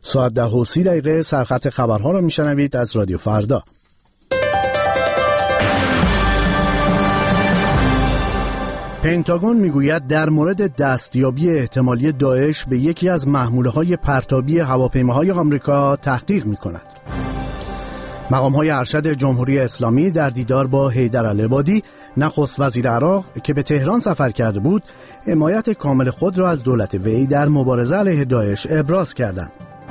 ساعت 10:30 سرخط خبرها را میشنوید از رادیو فردا. پنتاگون میگوید در مورد دستیابی احتمالی داعش به یکی از محموله‌های پرتابی هواپیماهای آمریکا تحقیق میکند. مقام‌های ارشد جمهوری اسلامی در دیدار با حیدر العبادی نخست وزیر عراق که به تهران سفر کرده بود، حمایت کامل خود را از دولت وی در مبارزه علیه داعش ابراز کردند.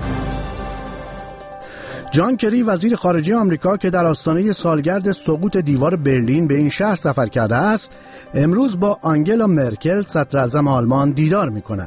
جان کری وزیر خارجه آمریکا که در آستانه سالگرد سقوط دیوار برلین به این شهر سفر کرده است، امروز با آنگلا مرکل صدراعظم آلمان دیدار می‌کند.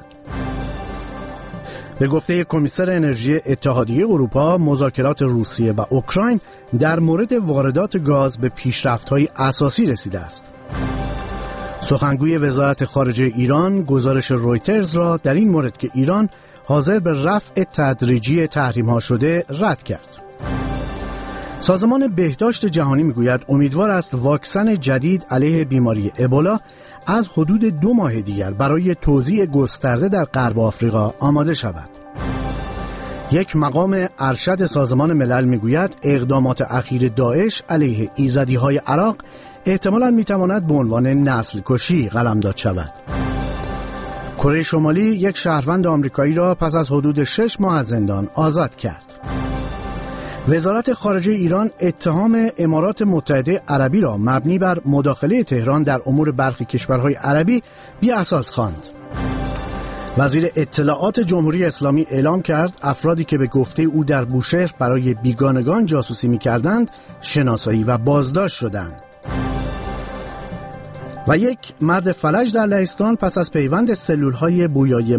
به گفته کمیسر انرژی اتحادیه اروپا، مذاکرات روسیه و اوکراین در مورد واردات گاز به پیشرفت‌های اساسی رسیده است. سخنگوی وزارت خارجه ایران گزارش رویترز را در این مورد که ایران حاضر به رفع تدریجی تحریم‌ها شده رد کرد. سازمان بهداشت جهانی میگوید امیدوار است واکسن جدید علیه بیماری ابولا از حدود 2 ماه دیگر برای توزیع گسترده در غرب آفریقا آماده شود. یک مقام ارشد سازمان ملل میگوید اقدامات اخیر داعش علیه ایزدی‌های عراق احتمالاً میتواند به عنوان نسل کشی قلمداد شود. کره شمالی یک شهروند آمریکایی را پس از حدود 6 ماه از زندان آزاد کرد. وزارت خارجه ایران اتهام امارات متحده عربی را مبنی بر مداخله تهران در امور برخی کشورهای عربی بی اساس خواند. وزیر اطلاعات جمهوری اسلامی اعلام کرد افرادی که به گفته او در بوشهر برای بیگانگان جاسوسی می‌کردند شناسایی و بازداشت شدند. و یک مرد فلج در لهستان پس از پیوند سلول‌های بویایی